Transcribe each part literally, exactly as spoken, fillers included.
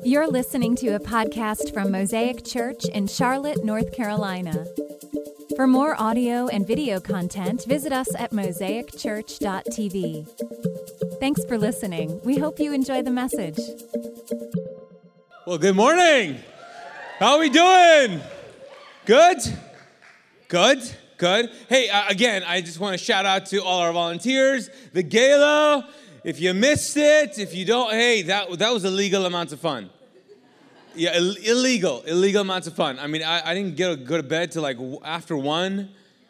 You're listening to a podcast from Mosaic Church in Charlotte, North Carolina. For more audio and video content, visit us at mosaic church dot t v. Thanks for listening. We hope you enjoy the message. Well, good morning. How are we doing? Good? Good? Good? Hey, uh, again, I just want to shout out to all our volunteers, the gala. If you missed it, if you don't, hey, that that was illegal amounts of fun. Yeah, Ill- illegal, illegal amounts of fun. I mean, I, I didn't get go to bed till like after one.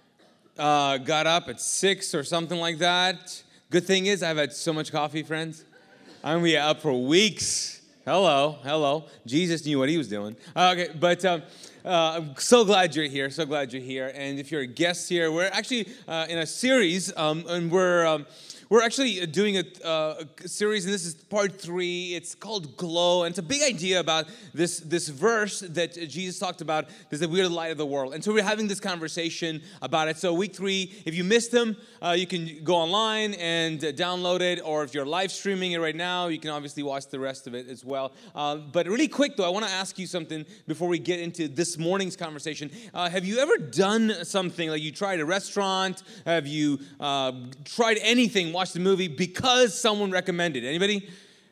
Uh, got up at six or something like that. Good thing is I've had so much coffee, friends. I'm gonna be up for weeks. Hello, hello. Jesus knew what he was doing. Uh, okay, but um, uh, I'm so glad you're here. So glad you're here. And if you're a guest here, we're actually uh, in a series, um, and we're. Um, We're actually doing a, uh, a series, and this is part three. It's called Glow, and it's a big idea about this, this verse that Jesus talked about, is that we're the light of the world. And so we're having this conversation about it. So week three, if you missed them, uh, you can go online and uh, download it, or if you're live streaming it right now, you can obviously watch the rest of it as well. Uh, but really quick, though, I want to ask you something before we get into this morning's conversation. Uh, have you ever done something, like you tried a restaurant? Have you uh, tried anything, watch the movie because someone recommended? Anybody?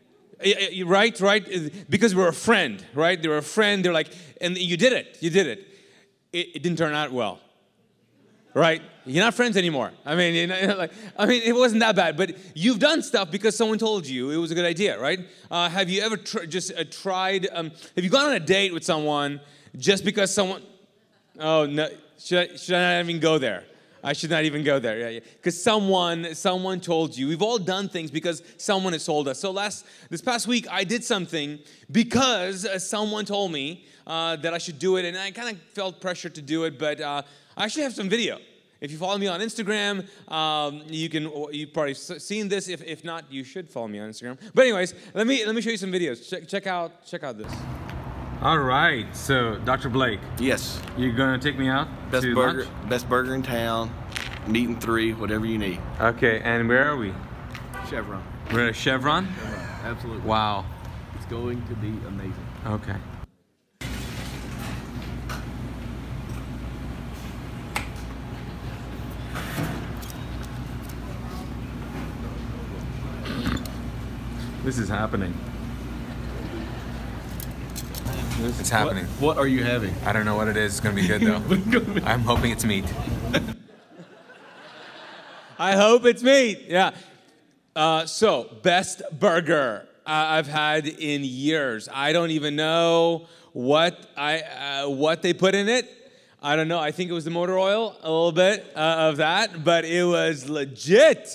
Right, right? Because we're a friend, right? They were a friend. They're like, and you did it. You did it. It, it didn't turn out well, right? You're not friends anymore. I mean, you know, like, I mean, it wasn't that bad. But you've done stuff because someone told you it was a good idea, right? Uh, have you ever tr- just uh, tried? Um, have you gone on a date with someone just because someone? Oh no! Should I, should I not even go there? I should not even go there. Yeah, yeah. Because someone, someone told you. We've all done things because someone has told us. So last, this past week, I did something because uh, someone told me uh, that I should do it, and I kind of felt pressure to do it. But uh, I actually have some video. If you follow me on Instagram, um, you can. You've probably seen this. If if not, you should follow me on Instagram. But anyways, let me let me show you some videos. Check check out check out this. All right, so Doctor Blake. Yes. You're gonna take me out best to burger, lunch? Best burger in town. Meat and three, whatever you need. Okay, and where are we? Chevron. We're at Chevron? Chevron. Absolutely. Wow. It's going to be amazing. Okay. This is happening. It's happening. What, what are you having? I don't know what it is. It's going to be good, though. I'm hoping it's meat. I hope it's meat. Yeah. Uh, so, best burger uh, I've had in years. I don't even know what I uh, what they put in it. I don't know. I think it was the motor oil, a little bit uh, of that, but it was legit.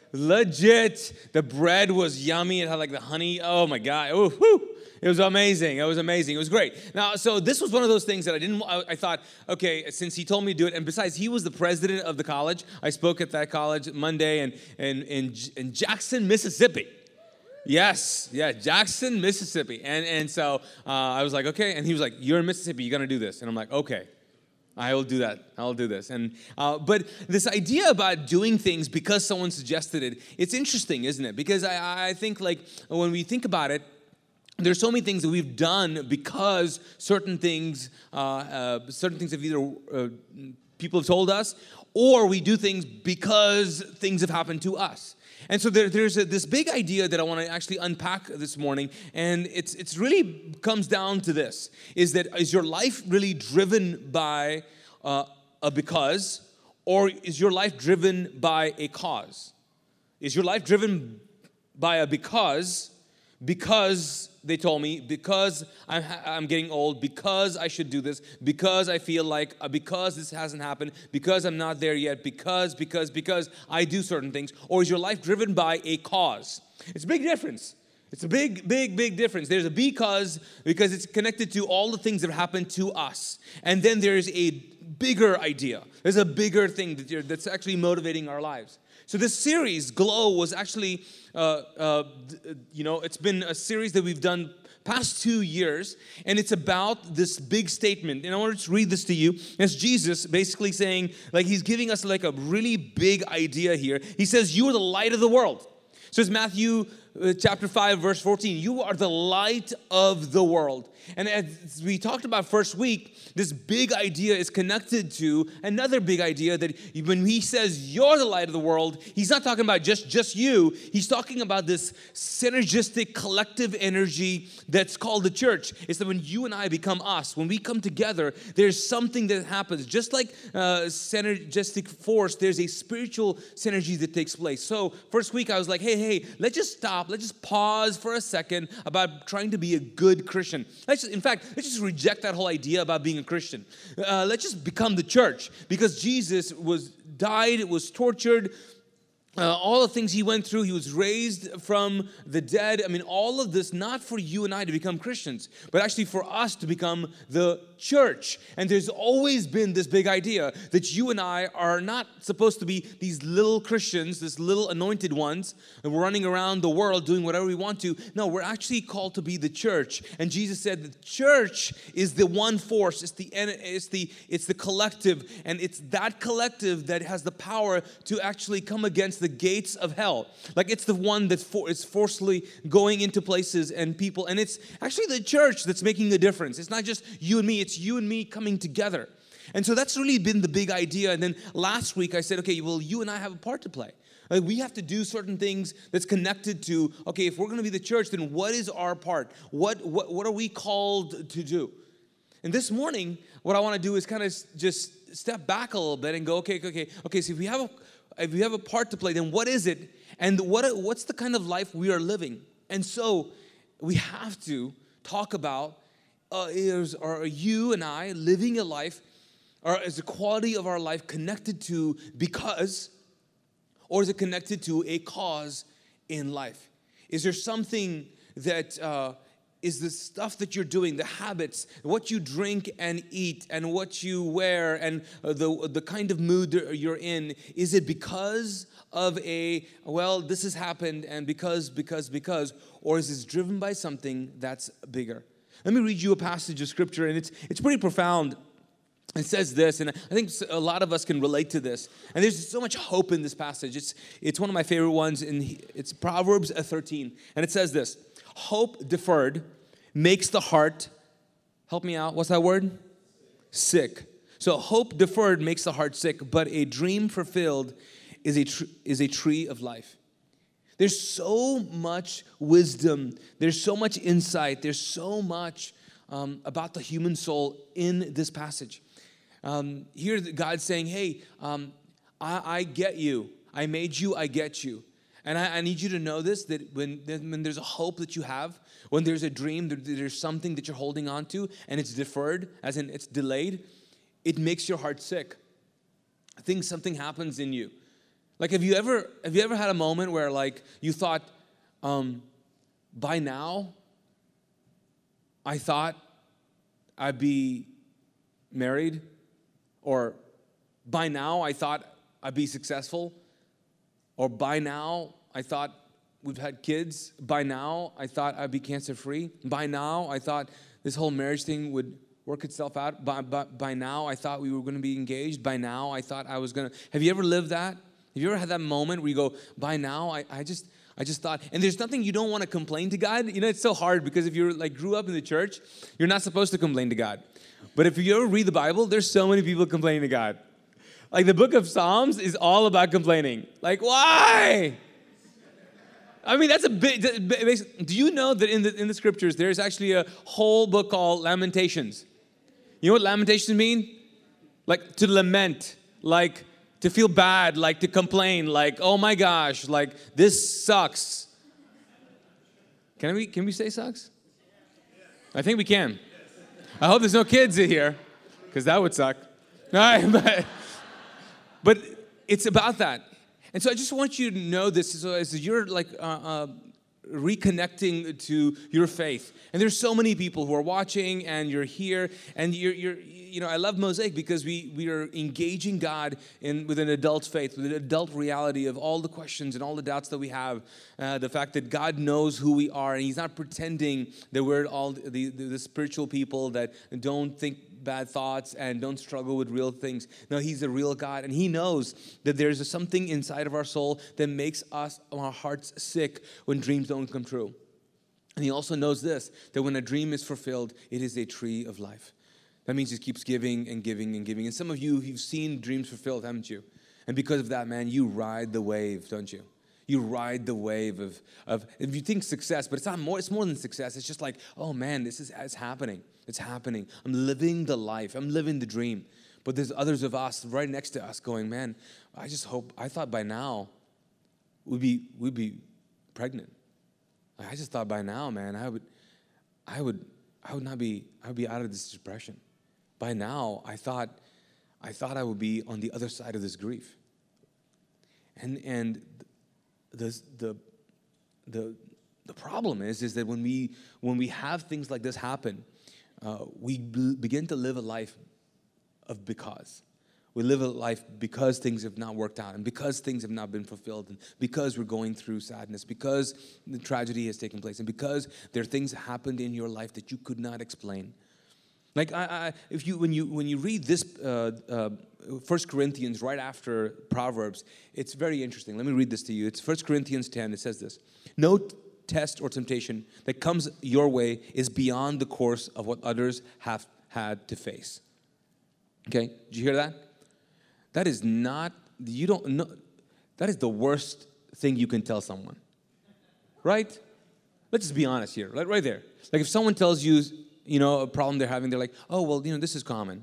Legit. The bread was yummy. It had like the honey. Oh my God. Ooh, whoo. It was amazing. It was amazing. It was great. Now, so this was one of those things that I didn't, I, I thought, okay, since he told me to do it, and besides, he was the president of the college. I spoke at that college Monday in, in, in, in Jackson, Mississippi. Yes, yeah, Jackson, Mississippi. And, and so uh, I was like, okay. And he was like, you're in Mississippi. You're going to do this. And I'm like, okay. I will do that. I'll do this. And uh, but this idea about doing things because someone suggested it, it's interesting, isn't it? Because I, I think like when we think about it, there's so many things that we've done because certain things, uh, uh, certain things have either uh, people have told us, or we do things because things have happened to us. And so there, there's a, this big idea that I want to actually unpack this morning, and it's it's really comes down to this: is that is your life really driven by uh, a because, or is your life driven by a cause? Is your life driven by a because? Because they told me, because I'm, I'm getting old, because I should do this, because I feel like, uh, because this hasn't happened, because I'm not there yet, because, because, because I do certain things? Or is your life driven by a cause? It's a big difference. It's a big, big, big difference. There's a because, because it's connected to all the things that have happened to us. And then there's a bigger idea. There's a bigger thing that you're, that's actually motivating our lives. So this series, Glow, was actually, uh, uh, you know, it's been a series that we've done past two years, and it's about this big statement. And I want to read this to you. It's Jesus basically saying, like, he's giving us like a really big idea here. He says, you are the light of the world. So it's Matthew uh, chapter five, verse fourteen. You are the light of the world. And as we talked about first week, this big idea is connected to another big idea that when he says you're the light of the world, he's not talking about just, just you. He's talking about this synergistic collective energy that's called the church. It's that when you and I become us, when we come together, there's something that happens. Just like uh, synergistic force, there's a spiritual synergy that takes place. So first week I was like, hey, hey, let's just stop. Let's just pause for a second about trying to be a good Christian. Let's just, in fact, let's just reject that whole idea about being a Christian. Uh, let's just become the church, because Jesus was died, was tortured, Uh, all the things he went through. He was raised from the dead. I mean, all of this not for you and I to become Christians, but actually for us to become the church. And there's always been this big idea that you and I are not supposed to be these little Christians, these little anointed ones, and we're running around the world doing whatever we want to. No, we're actually called to be the church. And Jesus said the church is the one force. It's the it's the it's the collective, and it's that collective that has the power to actually come against the gates of hell. Like, it's the one that's for, it's forcefully going into places and people, and it's actually the church that's making a difference. It's not just you and me, it's you and me coming together. And so that's really been the big idea. And then last week I said, okay, well, you and I have a part to play. Like, we have to do certain things that's connected to, okay, if we're going to be the church, then what is our part? What what what are we called to do? And this morning, what I want to do is kind of just step back a little bit and go, okay, okay, okay, so if we have a If we have a part to play, then what is it? And what what's the kind of life we are living? And so we have to talk about, uh, is, are you and I living a life, or is the quality of our life connected to because, or is it connected to a cause in life? Is there something that uh, is the stuff that you're doing, the habits, what you drink and eat, and what you wear, and the the kind of mood that you're in? Is it because of a, well, this has happened, and because, because, because, or is this driven by something that's bigger? Let me read you a passage of scripture, and it's it's pretty profound. It says this, and I think a lot of us can relate to this. And there's so much hope in this passage. It's it's one of my favorite ones, and it's Proverbs thirteen, and it says this: hope deferred makes the heart, help me out, what's that word? Sick. So hope deferred makes the heart sick, but a dream fulfilled is a tr- is a tree of life. There's so much wisdom. There's so much insight. There's so much um, about the human soul in this passage. Um, here God's saying, hey, um, I, I get you. I made you, I get you. And I, I need you to know this, that when, when there's a hope that you have, when there's a dream, there, there's something that you're holding on to, and it's deferred, as in it's delayed, it makes your heart sick. I think something happens in you. Like, have you ever have you ever had a moment where, like, you thought, um, by now, I thought I'd be married, or by now I thought I'd be successful, or by now I thought we've had kids, by now I thought I'd be cancer-free, by now I thought this whole marriage thing would work itself out, by, by, by now I thought we were going to be engaged, by now I thought I was going to, have you ever lived that? Have you ever had that moment where you go, by now I, I just I just thought, and there's nothing you don't want to complain to God. You know, it's so hard because if you're like grew up in the church, you're not supposed to complain to God. But if you ever read the Bible, there's so many people complaining to God. Like, the book of Psalms is all about complaining. Like, why? I mean, that's a big, do you know that in the in the scriptures, there's actually a whole book called Lamentations? You know what Lamentations mean? Like, to lament, like to feel bad, like to complain, like, oh my gosh, like this sucks. Can we, can we say sucks? I think we can. I hope there's no kids in here, because that would suck. All right, but, but it's about that. And so I just want you to know this, so as you're like uh, uh, reconnecting to your faith. And there's so many people who are watching, and you're here, and you're, you're you know, I love Mosaic because we we are engaging God in with an adult faith, with an adult reality of all the questions and all the doubts that we have. Uh, the fact that God knows who we are, and He's not pretending that we're all the, the, the spiritual people that don't think bad thoughts and don't struggle with real things. No, he's a real God, and he knows that there's something inside of our soul that makes us, our hearts sick when dreams don't come true. And he also knows this, that when a dream is fulfilled, it is a tree of life. That means he keeps giving and giving and giving. And some of you, you've seen dreams fulfilled, haven't you? And because of that, man, you ride the wave, don't you? You ride the wave of, of if you think success, but it's not more, it's more than success. It's just like, oh man, this is it's happening. It's happening. I'm living the life. I'm living the dream. But there's others of us right next to us going, man, I just hope, I thought by now we'd be we'd be pregnant. I just thought by now, man, I would I would I would not be I would be out of this depression. By now, I thought I thought I would be on the other side of this grief. And and The, the, the, the problem is, is that when we, when we have things like this happen, uh, we b- begin to live a life of because. We live a life because things have not worked out and because things have not been fulfilled and because we're going through sadness, because the tragedy has taken place and because there are things that happened in your life that you could not explain. Like I, I, if you when you when you read this uh, uh, First Corinthians right after Proverbs, it's very interesting. Let me read this to you. It's First Corinthians ten. It says this: "No test or temptation that comes your way is beyond the course of what others have had to face." Okay, did you hear that? That is not you don't know. That is the worst thing you can tell someone, right? Let's just be honest here, right, right there. Like if someone tells you, you know, a problem they're having, they're like, oh, well, you know, this is common.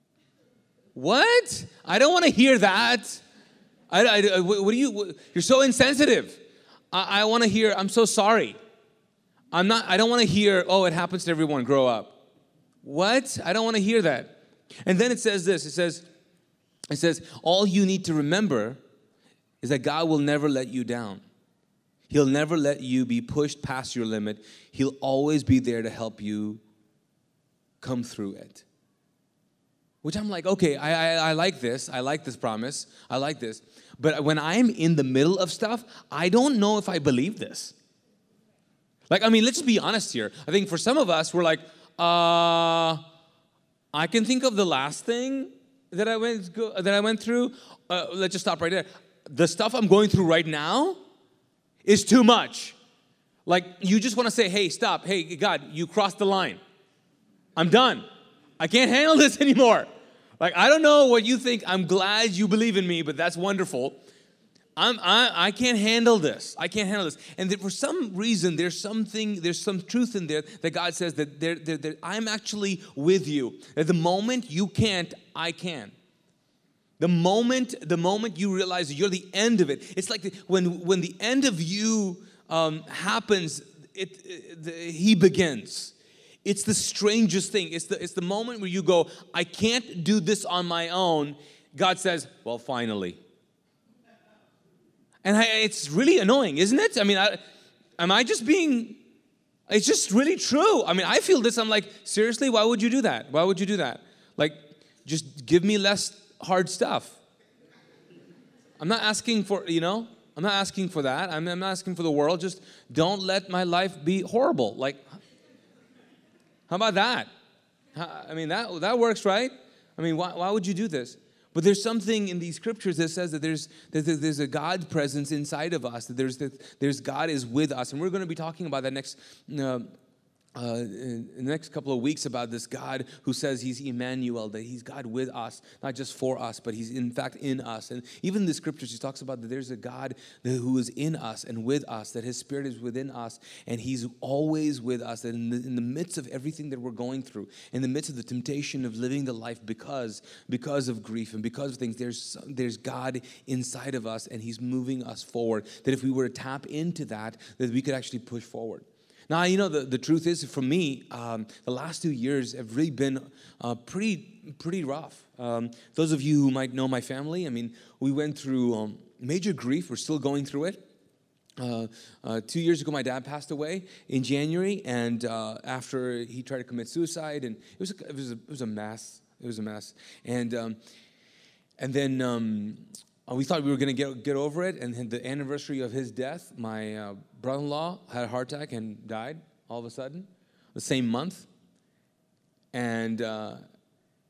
What? I don't want to hear that. I, I, what do you, what, you're so insensitive. I, I want to hear, I'm so sorry. I'm not, I don't want to hear, oh, it happens to everyone, grow up. What? I don't want to hear that. And then it says this, it says, it says, all you need to remember is that God will never let you down. He'll never let you be pushed past your limit. He'll always be there to help you come through it. Which I'm like, okay, I, I I like this. I like this promise. I like this. But when I'm in the middle of stuff, I don't know if I believe this. Like, I mean, let's just be honest here. I think for some of us, we're like, uh, I can think of the last thing that I went that I went through. Uh, let's just stop right there. The stuff I'm going through right now is too much. Like, you just want to say, hey, stop. Hey, God, you crossed the line. I'm done. I can't handle this anymore. Like, I don't know what you think. I'm glad you believe in me, but that's wonderful. I'm, I, I can't handle this. I can't handle this. And that for some reason, there's something, there's some truth in there that God says that, there, there, that I'm actually with you. At the moment you can't, I can. The moment, the moment you realize that you're the end of it, it's like the, when, when the end of you um, happens, it, it the, He begins. It's the strangest thing. It's the, it's the moment where you go, I can't do this on my own. God says, well, finally. And I, it's really annoying, isn't it? I mean, I, am I just being, it's just really true. I mean, I feel this. I'm like, seriously, why would you do that? Why would you do that? Like, just give me less hard stuff. I'm not asking for, you know, I'm not asking for that. I'm, I'm not asking for the world. Just don't let my life be horrible. Like, how about that? I mean, that that works, right? I mean, why, why would you do this? But there's something in these scriptures that says that there's that there's a God presence inside of us. That there's that there's God is with us, and we're going to be talking about that next uh, uh, in the next couple of weeks about this God who says He's Emmanuel, that He's God with us, not just for us, but He's in fact in us. And even in the scriptures, He talks about that there's a God who is in us and with us, that His Spirit is within us, and He's always with us. That in the, in the midst of everything that we're going through, in the midst of the temptation of living the life because because of grief and because of things, there's there's God inside of us, and He's moving us forward. That if we were to tap into that, that we could actually push forward. Now, you know, the, the truth is, for me, um, the last two years have really been uh, pretty pretty rough. Um, those of you who might know my family, I mean, we went through um, major grief. We're still going through it. Uh, uh, two years ago, my dad passed away in January, and uh, after he tried to commit suicide, and it was a, it was a, it was a mess. It was a mess, and um, and then. Um, We thought we were going to get get over it, and the anniversary of his death, my uh, brother-in-law had a heart attack and died all of a sudden, the same month. And uh,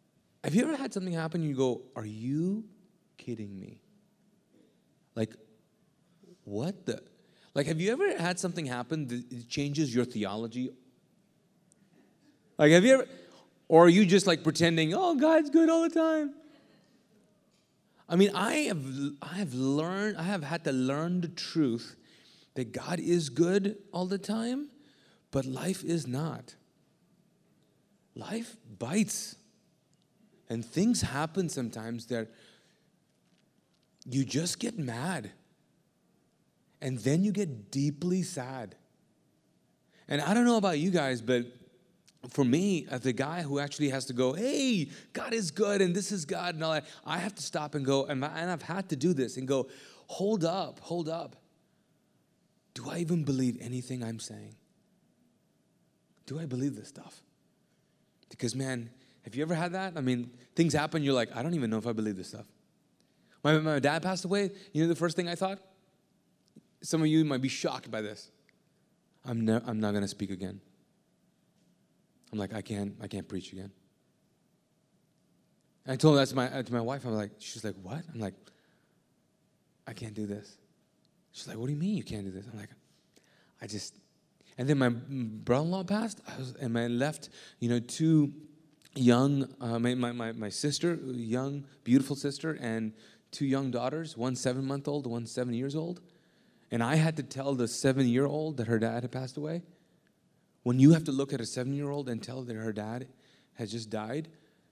have you ever had something happen and you go, are you kidding me? Like, what the? Like, have you ever had something happen that changes your theology? Like, have you ever, or are you just like pretending, oh, God's good all the time? I mean, I have, I have learned, I have had to learn the truth that God is good all the time, but life is not. Life bites. And things happen sometimes that you just get mad. And then you get deeply sad. And I don't know about you guys, but for me, as the guy who actually has to go, hey, God is good and this is God and all that, I have to stop and go, and I've had to do this and go, hold up, hold up. Do I even believe anything I'm saying? Do I believe this stuff? Because, man, have you ever had that? I mean, things happen, you're like, I don't even know if I believe this stuff. My, my dad passed away, you know the first thing I thought? Some of you might be shocked by this. I'm, ne- I'm not going to speak again. I'm like, I can't, I can't preach again. And I told that to my, to my wife. I'm like, she's like, what? I'm like, I can't do this. She's like, what do you mean you can't do this? I'm like, I just, and then my brother-in-law passed, I was, and I left, you know, two young, uh, my, my, my sister, young, beautiful sister, and two young daughters, one seven-month-old, one seven years old. And I had to tell the seven-year-old that her dad had passed away. When you have to look at a seven-year-old and tell that her dad has just died,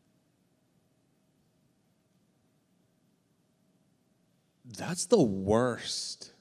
that's the worst.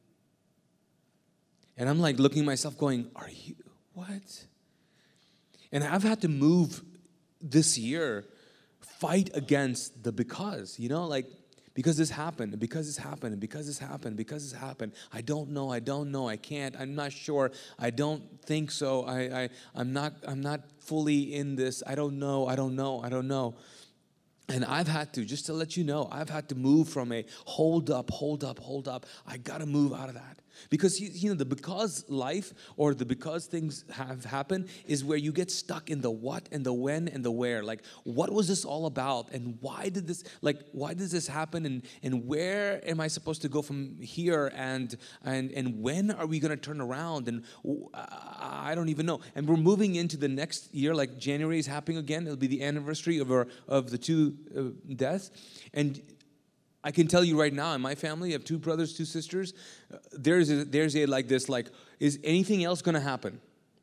And I'm like looking at myself going, are you, what? And I've had to move this year, fight against the because, you know, like, because this happened, and because this happened, and because this happened, because this happened. I don't know, I don't know, I can't, I'm not sure, I don't think so, I, I, I'm not, I'm not fully in this, I don't know, I don't know, I don't know. And I've had to, just to let you know, I've had to move from a hold up, hold up, hold up. I got to move out of that. Because, you know, the because life or the because things have happened is where you get stuck in the what and the when and the where. Like, what was this all about? And why did this, like, why does this happen? And, and where am I supposed to go from here? And, and, and when are we going to turn around? And I don't even know. And we're moving into the next year, like January is happening again. It'll be the anniversary of our, of the two uh, deaths. And I can tell you right now, in my family, I have two brothers, two sisters. Uh, there's a, there's a like this, like, is anything else going to happen?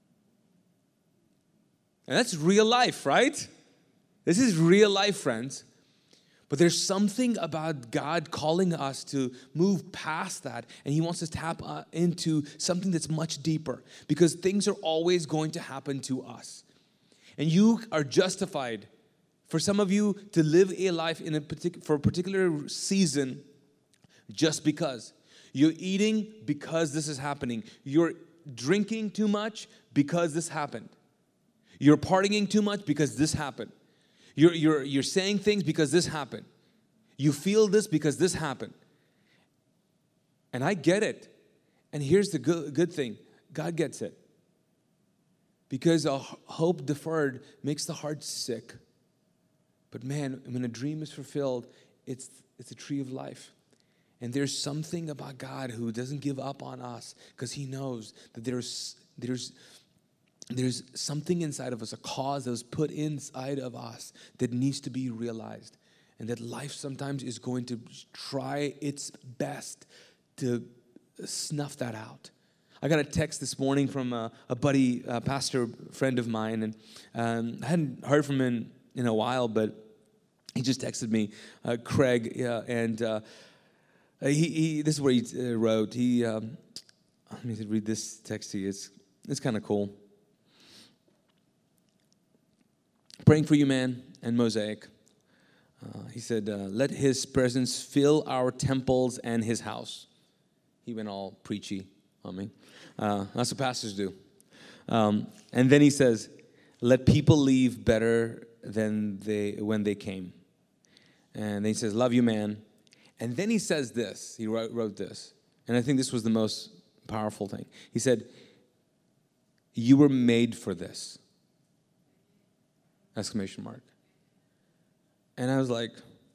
And that's real life, right? This is real life, friends. But there's something about God calling us to move past that, and He wants us to tap uh, into something that's much deeper, because things are always going to happen to us. And you are justified, for some of you, to live a life in a partic- for a particular season just because. You're eating because this is happening. You're drinking too much because this happened. You're partying too much because this happened. You're, you're, you're saying things because this happened. You feel this because this happened. And I get it. And here's the good, good thing. God gets it. Because a hope deferred makes the heart sick. But man, when a dream is fulfilled, it's it's a tree of life. And there's something about God who doesn't give up on us, because He knows that there's there's there's something inside of us, a cause that was put inside of us that needs to be realized. And that life sometimes is going to try its best to snuff that out. I got a text this morning from a, a buddy, a pastor friend of mine, and um, I hadn't heard from him in a while, but he just texted me, uh, Craig, yeah, and uh, he, he. This is what he uh, wrote. He, um, let me read this text to you. It's it's kind of cool. Praying for you, man, and Mosaic. Uh, he said, uh, "Let His presence fill our temples and His house." He went all preachy on me. Uh, that's what pastors do. Um, and then he says, "Let people leave better than they when they came." And then he says, "Love you, man." And then he says this. He wrote, wrote this. And I think this was the most powerful thing. He said, "You were made for this." Exclamation mark. And I was like,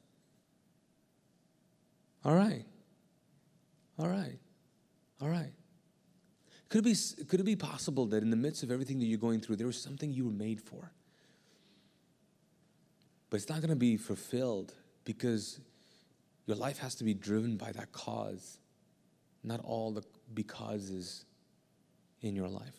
all right, all right, all right. Could it be, could it be possible that in the midst of everything that you're going through, there was something you were made for? But it's not going to be fulfilled because your life has to be driven by that cause, not all the becauses in your life.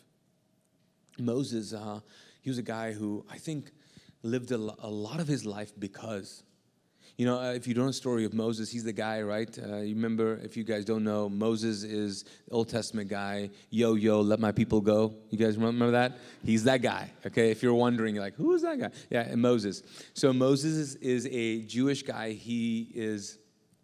Moses, uh, he was a guy who I think lived a, a lot of his life because. You know, uh, if you don't know the story of Moses, he's the guy, right? Uh, you remember, if you guys don't know, Moses is the Old Testament guy. Yo, yo, let my people go. You guys remember that? He's that guy, okay? If you're wondering, you're like, who is that guy? Yeah, and Moses. So Moses is, is a Jewish guy. He is,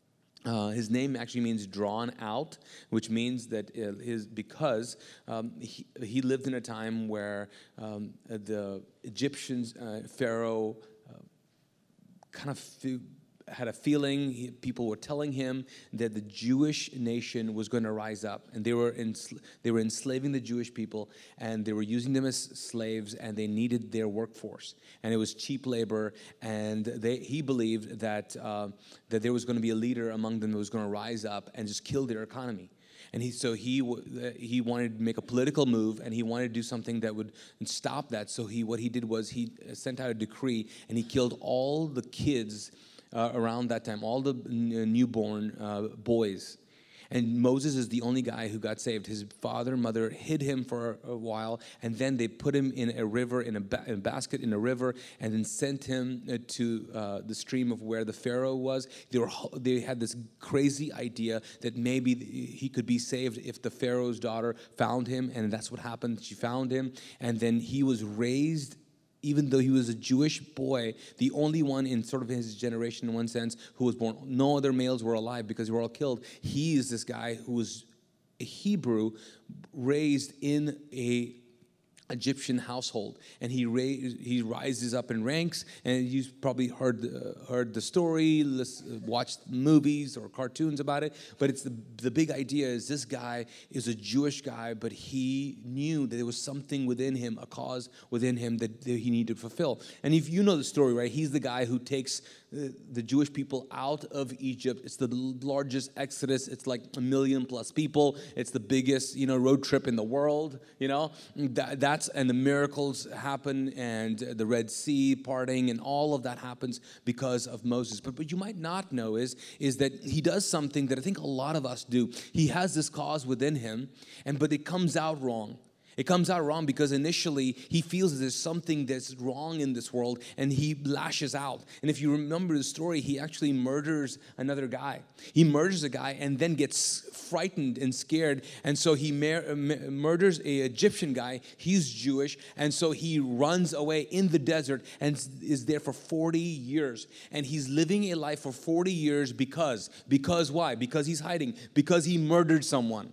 uh, his name actually means drawn out, which means that his, because um, he, he lived in a time where um, the Egyptians, uh, Pharaoh, uh, kind of fe- had a feeling, he, people were telling him that the Jewish nation was going to rise up, and they were ensl- they were enslaving the Jewish people, and they were using them as slaves, and they needed their workforce, and it was cheap labor, and they, he believed that uh, that there was going to be a leader among them that was going to rise up and just kill their economy. And he, so he he wanted to make a political move, and he wanted to do something that would stop that. So he what he did was he sent out a decree, and he killed all the kids uh, around that time, all the n- newborn uh, boys. And Moses is the only guy who got saved. His father and mother hid him for a while, and then they put him in a river, in a, ba- in a basket in a river, and then sent him to uh, the stream of where the Pharaoh was. They were they had this crazy idea that maybe he could be saved if the Pharaoh's daughter found him, and that's what happened. She found him, and then he was raised. Even though he was a Jewish boy, the only one in sort of his generation, in one sense, who was born, no other males were alive because they were all killed. He is this guy who was a Hebrew, raised in a Egyptian household, and he ra- he rises up in ranks. And you've probably heard uh, heard the story, listen, watched movies or cartoons about it. But it's the the big idea is this guy is a Jewish guy, but he knew that there was something within him, a cause within him that, that he needed to fulfill. And if you know the story, right, he's the guy who takes the, the Jewish people out of Egypt. It's the largest exodus. It's like a million plus people. It's the biggest, you know, road trip in the world. You know that that. And the miracles happen, and the Red Sea parting, and all of that happens because of Moses. But what you might not know is, is that he does something that I think a lot of us do. He has this cause within him, and but it comes out wrong. It comes out wrong because initially he feels there's something that's wrong in this world, and he lashes out. And if you remember the story, he actually murders another guy. He murders a guy and then gets frightened and scared. And so he mur- murders an Egyptian guy. He's Jewish. And so he runs away in the desert and is there for forty years. And he's living a life for forty years because, because why? Because he's hiding. Because he murdered someone.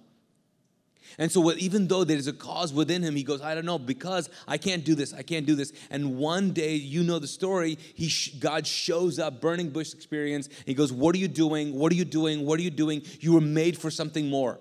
And so even though there's a cause within him, he goes, I don't know, because I can't do this, I can't do this. And one day, you know the story, he God shows up, burning bush experience. He goes, what are you doing? What are you doing? What are you doing? You were made for something more.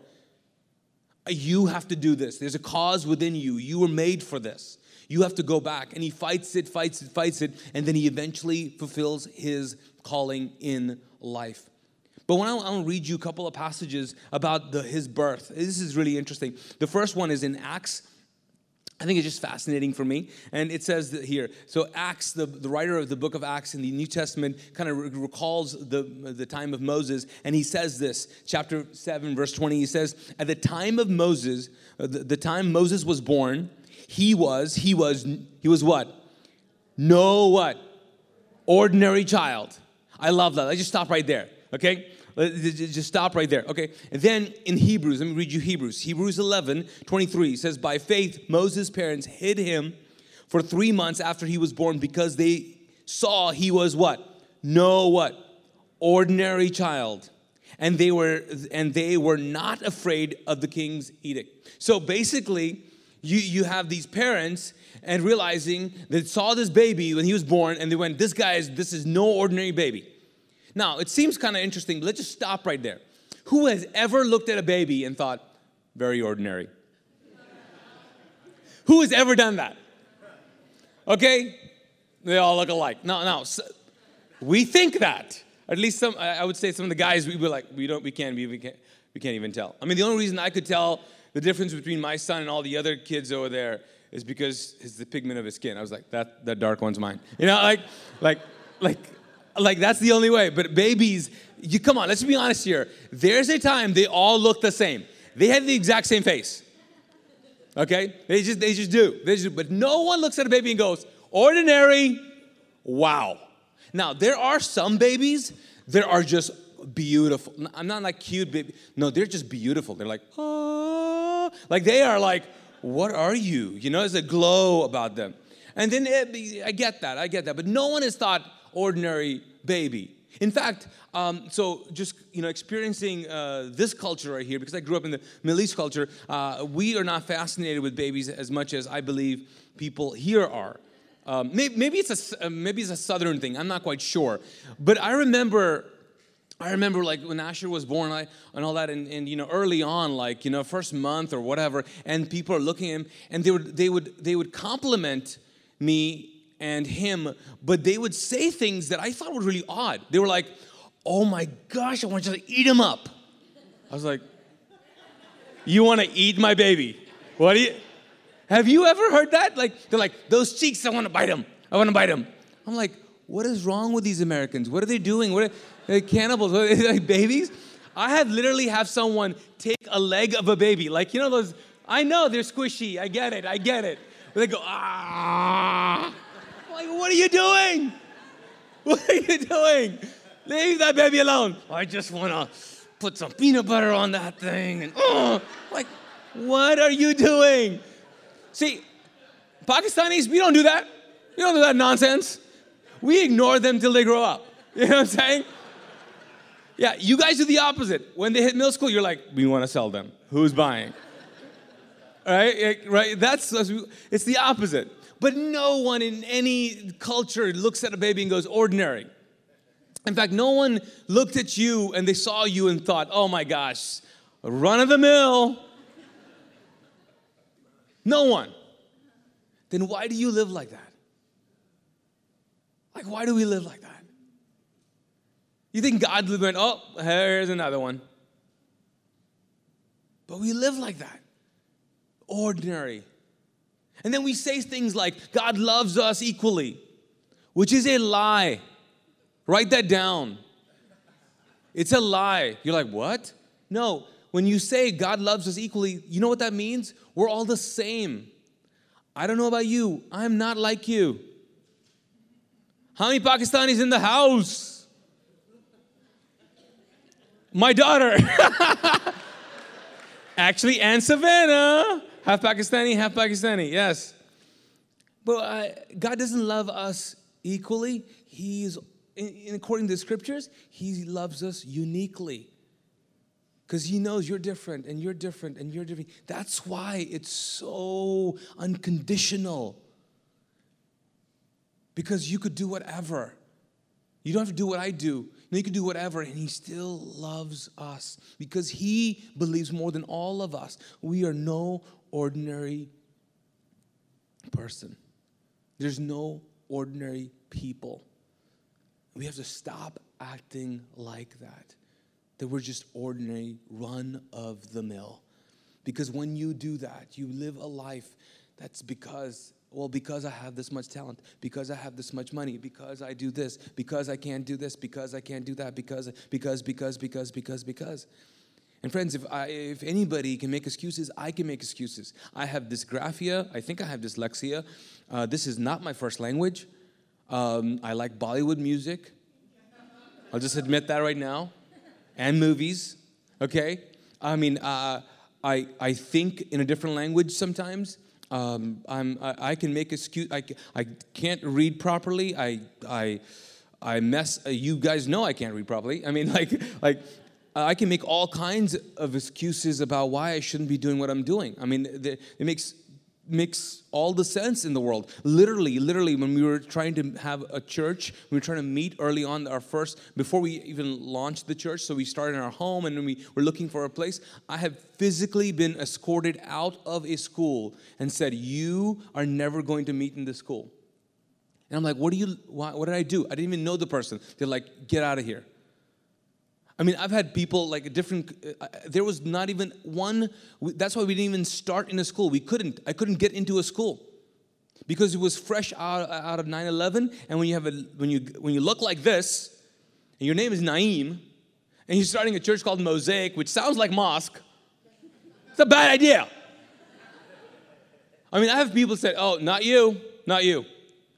You have to do this. There's a cause within you. You were made for this. You have to go back. And he fights it, fights it, fights it. And then he eventually fulfills his calling in life. But when I, I want to read you a couple of passages about the, his birth. This is really interesting. The first one is in Acts. I think it's just fascinating for me. And it says that here. So Acts, the, the writer of the book of Acts in the New Testament kind of recalls the, the time of Moses. And he says this, chapter seven, verse twenty. He says, at the time of Moses, the, the time Moses was born, he was, he was, he was what? No what? Ordinary child. I love that. Let's just stop right there. Okay? Just stop right there. Okay? And then in Hebrews, let me read you Hebrews. Hebrews eleven twenty-three says, by faith, Moses' parents hid him for three months after he was born because they saw he was what? No what? Ordinary child. And they were and they were not afraid of the king's edict. So basically, you, you have these parents and realizing they saw this baby when he was born and they went, this guy is, this is no ordinary baby. Now, it seems kind of interesting, but let's just stop right there. Who has ever looked at a baby and thought, very ordinary? Who has ever done that? Okay? They all look alike. No, no. So We think that. At least some, I would say some of the guys, we were like, we don't, we can't, we can't, we can't even tell. I mean, the only reason I could tell the difference between my son and all the other kids over there is because it's the pigment of his skin. I was like, that, that dark one's mine. You know, like, like, like, like that's the only way. But babies, you come on, let's be honest here. There's a time they all look the same. They have the exact same face. Okay? They just, they just do. They just, but no one looks at a baby and goes, ordinary, wow. Now, there are some babies that are just beautiful. I'm not like cute baby. No, they're just beautiful. They're like, oh, like they are like, what are you? You know, there's a glow about them. And then it, I get that, I get that. But no one has thought ordinary baby. In fact, um, so just, you know, experiencing uh, this culture right here, because I grew up in the Middle East culture, uh, we are not fascinated with babies as much as I believe people here are. Um, maybe, maybe it's a maybe it's a Southern thing. I'm not quite sure. But I remember, I remember like when Asher was born I, and all that, and, and you know early on, like you know first month or whatever, and people are looking at him, and they would they would they would compliment me and him, but they would say things that I thought were really odd. They were like, "Oh my gosh, I want you to eat him up." I was like, "You want to eat my baby? What do you?" Have you ever heard that? Like, they're like, those cheeks, I want to bite them. I want to bite them. I'm like, what is wrong with these Americans? What are they doing? What are they cannibals? What are they, like babies? I have literally have someone take a leg of a baby. Like, you know those, I know they're squishy. I get it. I get it. But they go, ah. I'm like, what are you doing? What are you doing? Leave that baby alone. I just want to put some peanut butter on that thing. And, oh, like, what are you doing? See, Pakistanis, we don't do that. We don't do that nonsense. We ignore them till they grow up. You know what I'm saying? Yeah, you guys do the opposite. When they hit middle school, you're like, we want to sell them. Who's buying? Right? Right? That's, it's the opposite. But no one in any culture looks at a baby and goes, ordinary. In fact, no one looked at you and they saw you and thought, oh my gosh, run of the mill. No one. Then why do you live like that? Like, why do we live like that? You think God went, oh, here's another one. But we live like that. Ordinary. And then we say things like, God loves us equally, which is a lie. Write that down. It's a lie. You're like, what? No. When you say God loves us equally, you know what that means? We're all the same. I don't know about you. I'm not like you. How many Pakistanis in the house? My daughter. Actually, Anne Savannah. Half Pakistani, half Pakistani. Yes. But uh, God doesn't love us equally. He's, in, in, according to the scriptures, He loves us uniquely. Because He knows you're different, and you're different, and you're different. That's why it's so unconditional. Because you could do whatever. You don't have to do what I do. No, you can do whatever, and He still loves us. Because He believes more than all of us. We are no ordinary person. There's no ordinary people. We have to stop acting like that. That we're just ordinary, run of the mill. Because when you do that, you live a life that's because, well, because I have this much talent, because I have this much money, because I do this, because I can't do this, because I can't do that, because, because, because, because, because, because. And friends, if I, if anybody can make excuses, I can make excuses. I have dysgraphia. I think I have dyslexia. Uh, this is not my first language. Um, I like Bollywood music. I'll just admit that right now. And movies, okay? I mean, uh, I I think in a different language sometimes. Um, I'm I, I can make excuse. I, I can't read properly. I I I mess. Uh, you guys know I can't read properly. I mean, like like I can make all kinds of excuses about why I shouldn't be doing what I'm doing. I mean, the, it makes makes all the sense in the world. Literally, literally, when we were trying to have a church, we were trying to meet early on our first, before we even launched the church, so we started in our home, and when we were looking for a place, I have physically been escorted out of a school and said, you are never going to meet in this school. And I'm like, what do you, why, what did I do? I didn't even know the person. They're like, get out of here. I mean, I've had people like a different, uh, there was not even one, that's why we didn't even start in a school. We couldn't, I couldn't get into a school because it was fresh out, out of nine eleven. And when you have a, when you, when you look like this, and your name is Naeem, and you're starting a church called Mosaic, which sounds like mosque, it's a bad idea. I mean, I have people say, oh, not you, not you.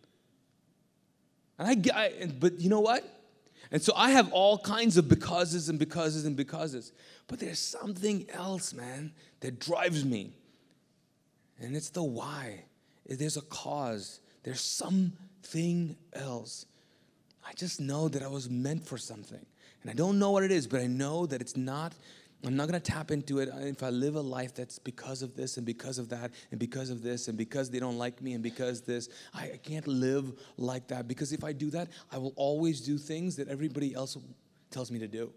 And I, I, but you know what? And so I have all kinds of becauses and becauses and becauses. But there's something else, man, that drives me. And it's the why. There's a cause. There's something else. I just know that I was meant for something. And I don't know what it is, but I know that it's not, I'm not going to tap into it if I live a life that's because of this and because of that and because of this and because they don't like me and because this. I, I can't live like that, because if I do that, I will always do things that everybody else tells me to do.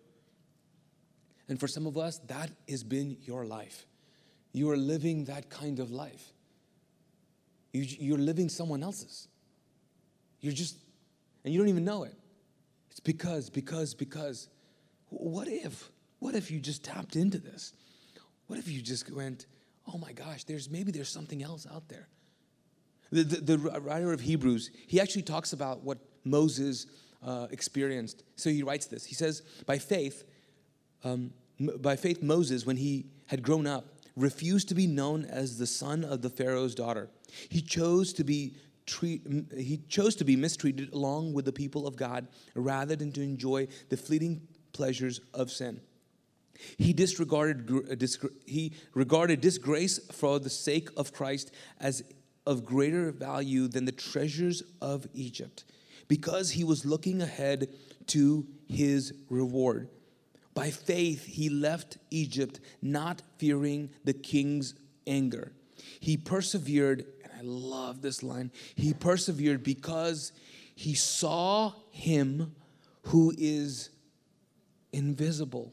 And for some of us, that has been your life. You are living that kind of life. You, you're living someone else's. You're just, and you don't even know it. It's because, because, because. What if? What if you just tapped into this? What if you just went, oh my gosh, there's maybe there's something else out there. The, the, the writer of Hebrews, he actually talks about what Moses uh, experienced. So he writes this. He says, by faith, um, m- by faith Moses, when he had grown up, refused to be known as the son of the Pharaoh's daughter. He chose to be treat, he chose to be mistreated along with the people of God rather than to enjoy the fleeting pleasures of sin. He disregarded he regarded disgrace for the sake of Christ as of greater value than the treasures of Egypt, because he was looking ahead to his reward. By faith, he left Egypt, not fearing the king's anger. He persevered, and I love this line, he persevered because he saw him who is invisible.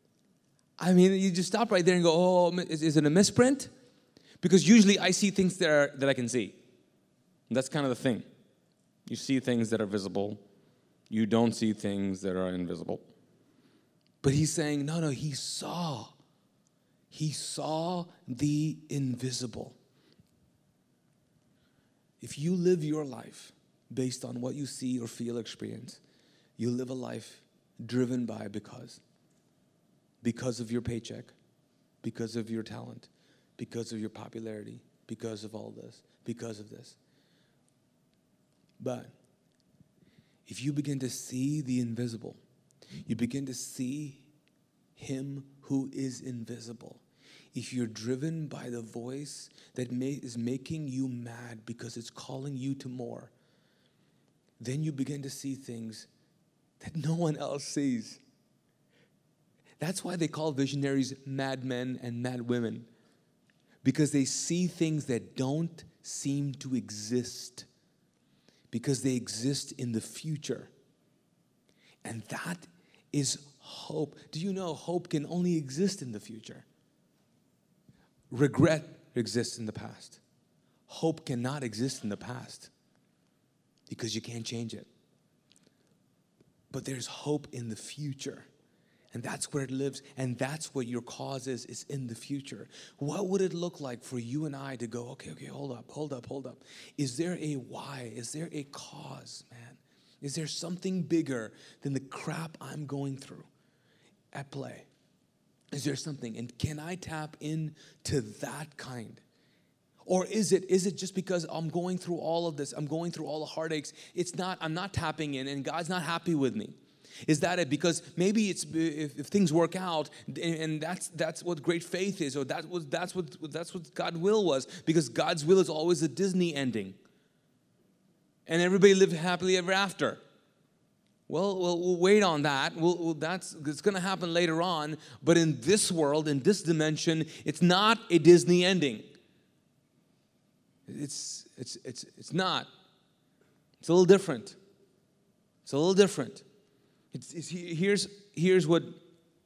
I mean, you just stop right there and go, oh, is, is it a misprint? Because usually I see things that, are, that I can see. And that's kind of the thing. You see things that are visible. You don't see things that are invisible. But he's saying, no, no, he saw. He saw the invisible. If you live your life based on what you see or feel or experience, you live a life driven by because. Because of your paycheck, because of your talent, because of your popularity, because of all this, because of this. But if you begin to see the invisible, you begin to see him who is invisible. If you're driven by the voice that may, is making you mad because it's calling you to more, then you begin to see things that no one else sees. That's why they call visionaries madmen and madwomen, because they see things that don't seem to exist, because they exist in the future. And that is hope. Do you know hope can only exist in the future? Regret exists in the past. Hope cannot exist in the past because you can't change it. But there's hope in the future. And that's where it lives, and that's what your cause is, is in the future. What would it look like for you and I to go, okay, okay, hold up, hold up, hold up. Is there a why? Is there a cause, man? Is there something bigger than the crap I'm going through at play? Is there something? And can I tap into that kind? Or is it is it just because I'm going through all of this, I'm going through all the heartaches, it's not, I'm not tapping in, and God's not happy with me? Is that it? Because maybe it's if, if things work out, and, and that's that's what great faith is, or that was that's what that's what God's will was. Because God's will is always a Disney ending, and everybody lived happily ever after. Well, we'll, we'll wait on that. We'll, we'll, that's it's going to happen later on. But in this world, in this dimension, it's not a Disney ending. It's it's it's it's not. It's a little different. It's a little different. It's, it's, here's, here's, what,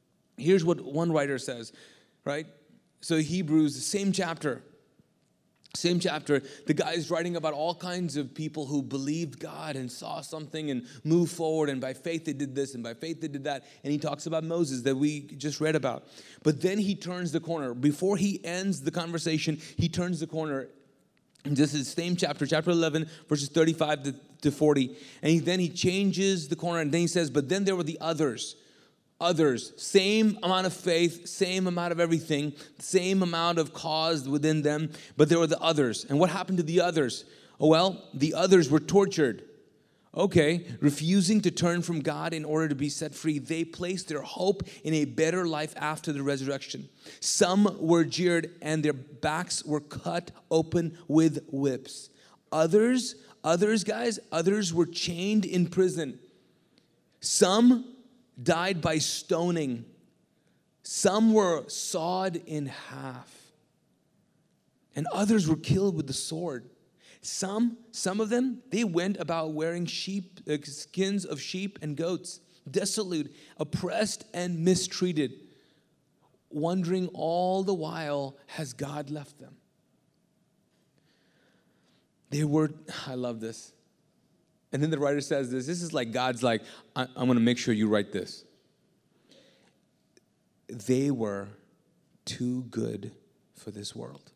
here's what one writer says, right? So Hebrews, the same chapter, Same chapter, the guy is writing about all kinds of people who believed God and saw something and moved forward, and by faith they did this, and by faith they did that. And he talks about Moses that we just read about. But then he turns the corner. Before he ends the conversation, he turns the corner. And this is the same chapter, chapter eleven, verses thirty-five to forty. And he, then he changes the corner, and then he says, but then there were the others. Others, same amount of faith, same amount of everything, same amount of cause within them, but there were the others. And what happened to the others? Oh, well, the others were tortured. Okay, refusing to turn from God in order to be set free, they placed their hope in a better life after the resurrection. Some were jeered and their backs were cut open with whips. Others, others, guys, others were chained in prison. Some died by stoning. Some were sawed in half. And others were killed with the sword. Some, some of them, they went about wearing sheep, uh, skins of sheep and goats, desolate, oppressed, and mistreated, wondering all the while, has God left them? They were, I love this. And then the writer says this, this is like God's like, I, I'm going to make sure you write this. They were too good for this world.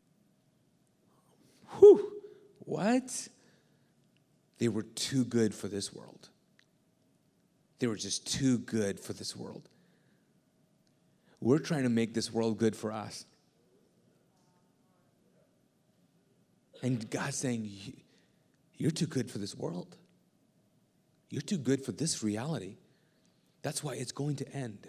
Whew. What? They were too good for this world. They were just too good for this world. We're trying to make this world good for us. And God's saying, you're too good for this world. You're too good for this reality. That's why it's going to end.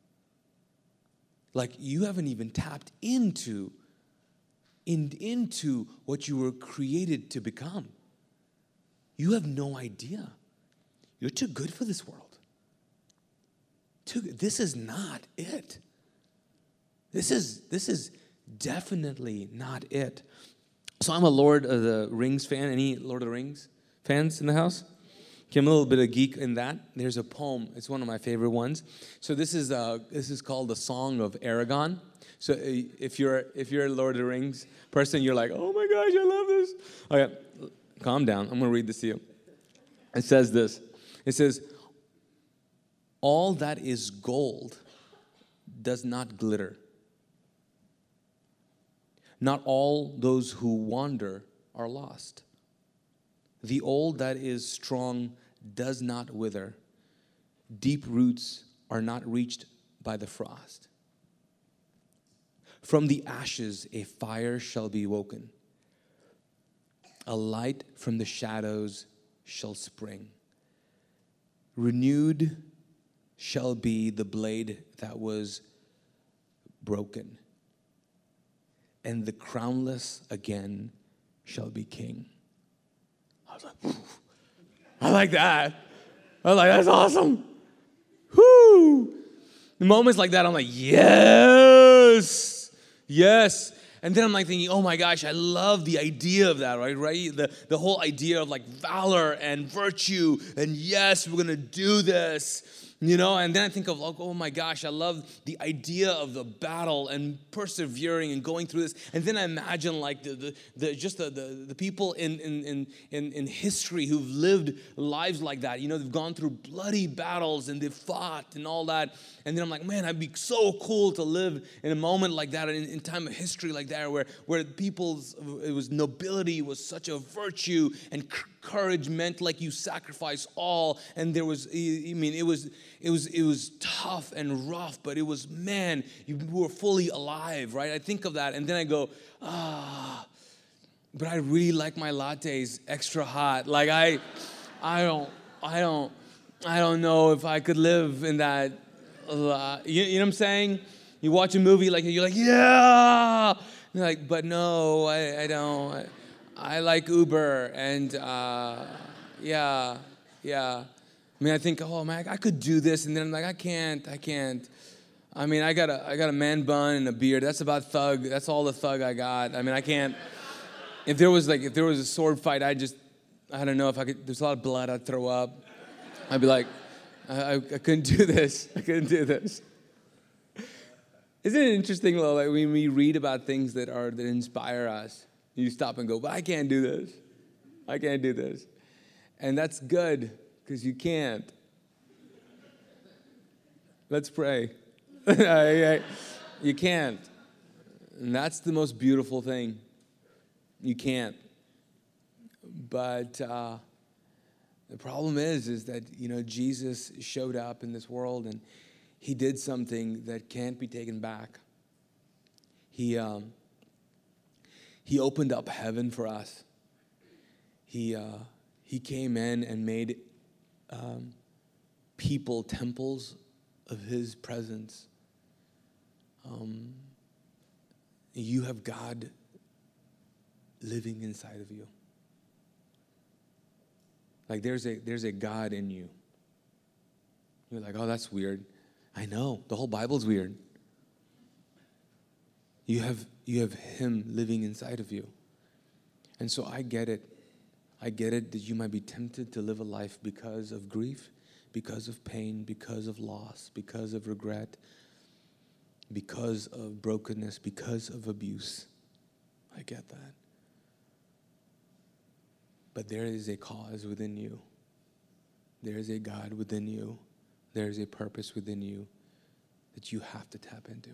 Like you haven't even tapped into, in, into what you were created to become. You have no idea. You're too good for this world. Too, this is not it. This is, this is definitely not it. So I'm a Lord of the Rings fan. Any Lord of the Rings fans in the house? Okay, I'm a little bit of a geek in that. There's a poem. It's one of my favorite ones. So this is uh, this is called the Song of Aragon. So if you're if you're a Lord of the Rings person, you're like, oh my gosh, I love this. Okay, calm down. I'm going to read this to you. It says this. It says, all that is gold does not glitter. Not all those who wander are lost. The old that is strong does not wither. Deep roots are not reached by the frost. From the ashes a fire shall be woken. A light from the shadows shall spring. Renewed shall be the blade that was broken. And the crownless again shall be king. I was like, whew. I like that. I was like, that's awesome. Whoo! The moments like that, I'm like, yes, yes. And then I'm like thinking, oh my gosh, I love the idea of that, right? Right? The, the whole idea of like valor and virtue, and yes, we're gonna do this. You know, and then I think of, like, oh my gosh, I love the idea of the battle and persevering and going through this. And then I imagine like the, the, the just the, the, the people in, in, in, in history who've lived lives like that. You know, they've gone through bloody battles and they've fought and all that. And then I'm like, man, I'd be so cool to live in a moment like that, in, in time of history like that, where, where people's, it was nobility was such a virtue, and courage meant like you sacrifice all. And there was, I mean, it was, it was, it was tough and rough, but it was, man, you were fully alive, right? I think of that, and then I go, ah, but I really like my lattes extra hot. Like I, I don't, I don't, I don't know if I could live in that. Uh, you, you know what I'm saying? You watch a movie like you're like, yeah, you're like, but no, I, I don't. I, I like Uber, and uh, yeah, yeah. I mean, I think, oh man, I could do this, and then I'm like, I can't, I can't. I mean, I got a, I got a man bun and a beard. That's about thug. That's all the thug I got. I mean, I can't. If there was like, if there was a sword fight, I just, I don't know if I could. There's a lot of blood. I'd throw up. I'd be like, I, I, I couldn't do this. I couldn't do this. Isn't it interesting, though, like when we read about things that are that inspire us? You stop and go, but I can't do this. I can't do this. And that's good, because you can't. Let's pray. You can't. And that's the most beautiful thing. You can't. But uh, the problem is, is that, you know, Jesus showed up in this world and he did something that can't be taken back. He um, he opened up heaven for us. He uh, he came in and made um, people temples of his presence. Um, you have God living inside of you. Like there's a there's a God in you. You're like, oh, that's weird. I know, the whole Bible's weird. You have you have him living inside of you. And so I get it. I get it that you might be tempted to live a life because of grief, because of pain, because of loss, because of regret, because of brokenness, because of abuse. I get that. But there is a cause within you. There is a God within you. There is a purpose within you that you have to tap into.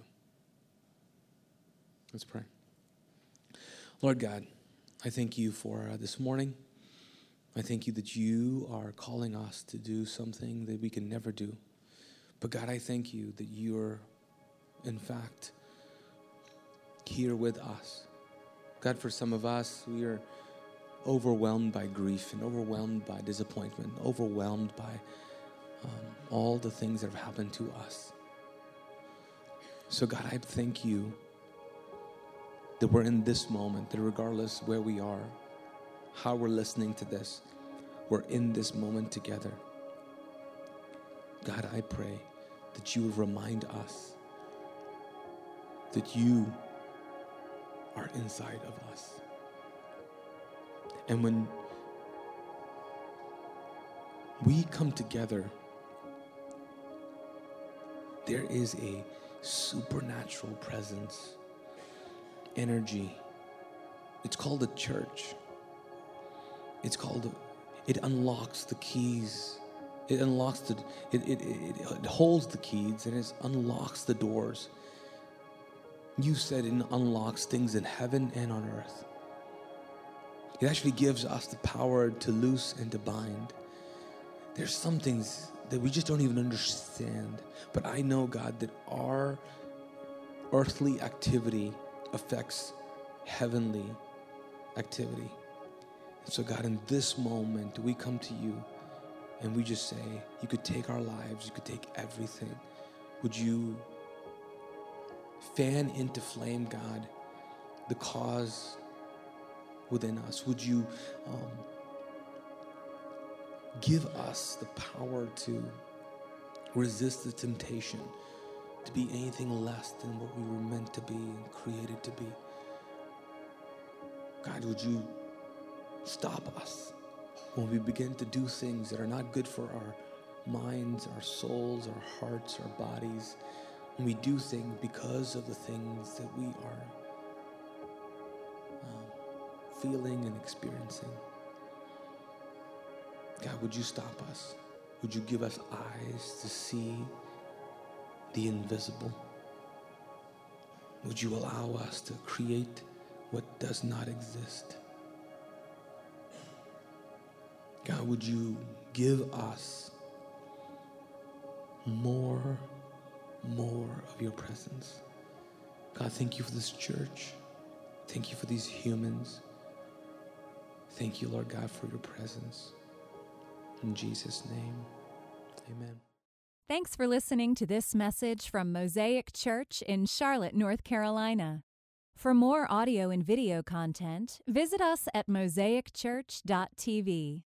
Let's pray. Lord God, I thank you for uh, this morning. I thank you that you are calling us to do something that we can never do. But God, I thank you that you're, in fact, here with us. God, for some of us, we are overwhelmed by grief and overwhelmed by disappointment, overwhelmed by um, all the things that have happened to us. So God, I thank you that we're in this moment, that regardless where we are, how we're listening to this, we're in this moment together. God, I pray that you would remind us that you are inside of us. And when we come together, there is a supernatural presence, energy. It's called a church. It's called, it unlocks the keys. It unlocks the, it, it, it, it holds the keys and it unlocks the doors. You said it unlocks things in heaven and on earth. It actually gives us the power to loose and to bind. There's some things that we just don't even understand. But I know, God, that our earthly activity affects heavenly activity. And so, God, in this moment, we come to you and we just say, you could take our lives, you could take everything. Would you fan into flame, God, the cause within us? Would you um, give us the power to resist the temptation to be anything less than what we were meant to be and created to be? God, would you stop us when we begin to do things that are not good for our minds, our souls, our hearts, our bodies, when we do things because of the things that we are um, feeling and experiencing. God, would you stop us? Would you give us eyes to see the invisible? Would you allow us to create what does not exist? God, would you give us more, more of your presence? God, thank you for this church. Thank you for these humans. Thank you, Lord God, for your presence. In Jesus' name, amen. Thanks for listening to this message from Mosaic Church in Charlotte, North Carolina. For more audio and video content, visit us at mosaic church dot t v.